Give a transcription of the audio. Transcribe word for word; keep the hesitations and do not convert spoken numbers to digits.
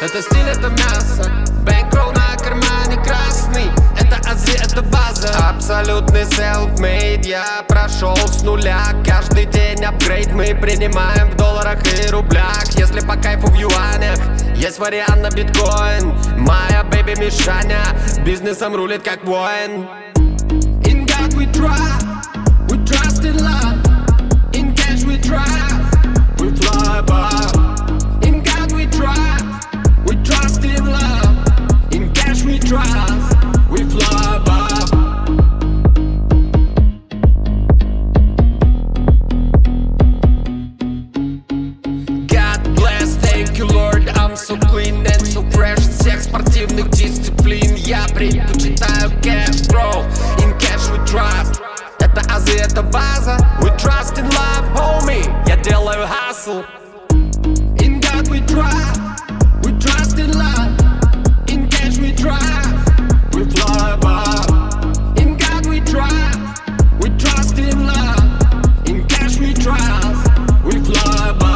Это стиль, это мясо, бэнкролл на кармане красный. Это азы, это база. Абсолютный self-made, я прошел с нуля. Каждый день апгрейд мы принимаем в долларах и рублях. Если по кайфу в юанях, есть вариант на биткоин. Моя бэйби Мишаня бизнесом рулит как воин. In God we trust, we trust in love. In cash we trust, we fly above. In God we trust, we trust in love. In cash we trust, we fly above. God bless, thank you Lord, I'm so clean and so fresh. Всех спортивных дисциплин я предпочитаю cash, bro. In cash we trust. Это азы, это база. We trust in love, homie. Я делаю hustle. In God we trust, we trust in love. In cash we trust, we fly above. In God we trust, we trust in love. In cash we trust, we fly above.